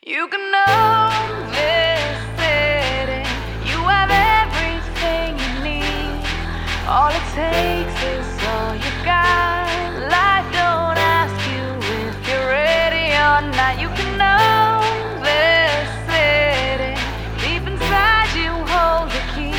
You can own this city. You have everything you need. All it takes is all you got. Life don't ask you if you're ready or not. You can own this city. Deep inside you hold the key.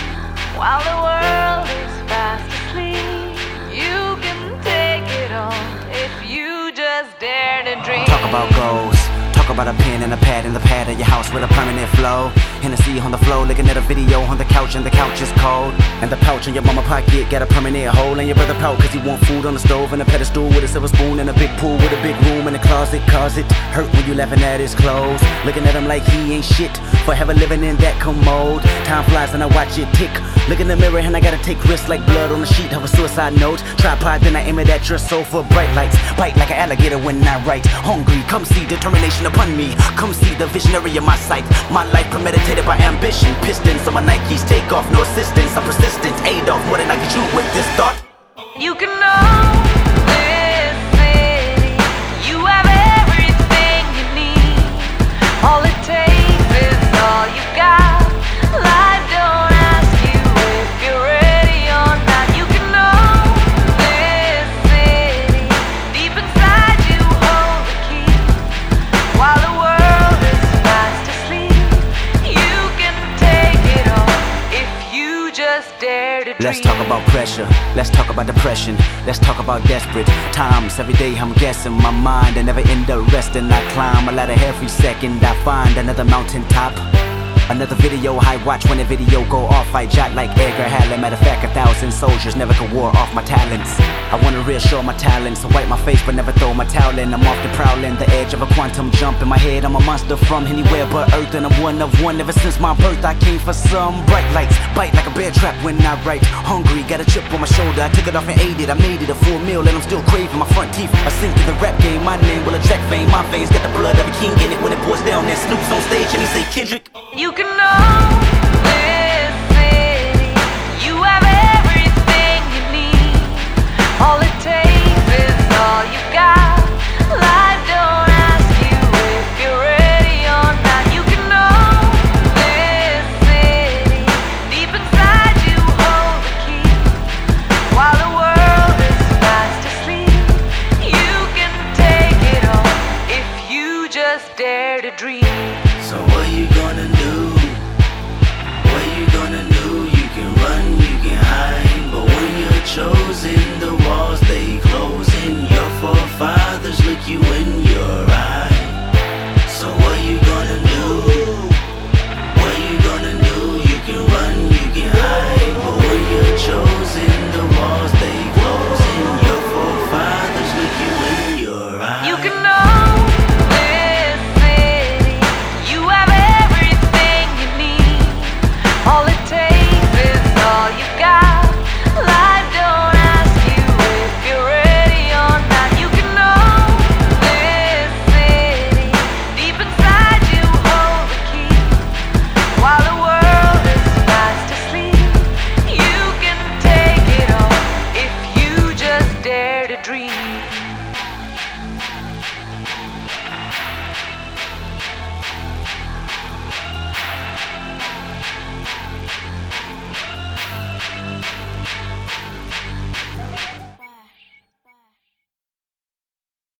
While the world is fast asleep, you can take it all if you just dare to dream. Talk about goals. Talk about a pen and a pad in the pad of your house with a permanent flow. Hennessy on the floor, looking at a video on the couch and the couch is cold. And the pouch in your mama pocket got a permanent hole. And your brother pout cause he want food on the stove and a pedestal with a silver spoon and a big pool with a big room in the closet. Cause it hurt when you laughing at his clothes. Looking at him like he ain't shit for ever living in that commode. Time flies and I watch it tick. Look in the mirror and I gotta take risks like blood on the sheet of a suicide note. Tripod then I aim it at your sofa. Bright lights bite like an alligator when I write. Hungry, come see determination upon me. Come see the visionary in my sight. My life premeditated by ambition. Pistons on my Nikes, take off, no assistance. I'm persistent, Adolf, more than I get you with this thought. You can own this city. You have everything you need. All it takes is all you got. Life don't ask you if you're ready or not. You can own this city. Deep inside you hold the key. While the world is fast asleep, you can take it all if you just dare to dream. Let's talk about pressure, let's talk about depression, let's talk about desperate times. Every day I'm guessing my mind, I never end up resting. I climb a ladder every second, I find another mountaintop. Another video I watch when the video go off. I jot like Edgar Allan. Matter of fact, 1,000 soldiers never could war off my talents. I wanna reassure my talents, wipe my face but never throw my towel in. I'm off the prowling, the edge of a quantum jump in my head. I'm a monster from anywhere but Earth, and I'm one of one. Ever since my birth I came for some bright lights. Bite like a bear trap when I write. Hungry, got a chip on my shoulder. I took it off and ate it. I made it a full meal and I'm still craving my front teeth. I sink in the rap game, my name will attract fame. My veins got the blood of a king in it. When it pours down, then Snoop's on stage and he say, Kendrick, you can own this city. You have everything you need. All it takes is all you got. Life don't ask you if you're ready or not. You can own this city. Deep inside you hold the key. While the world is fast asleep, you can take it all if you just dare to dream. So what you gonna do? What you gonna do? You can run, you can hide, but when you're chosen, the walls they closing. Your forefathers look you in your eyes.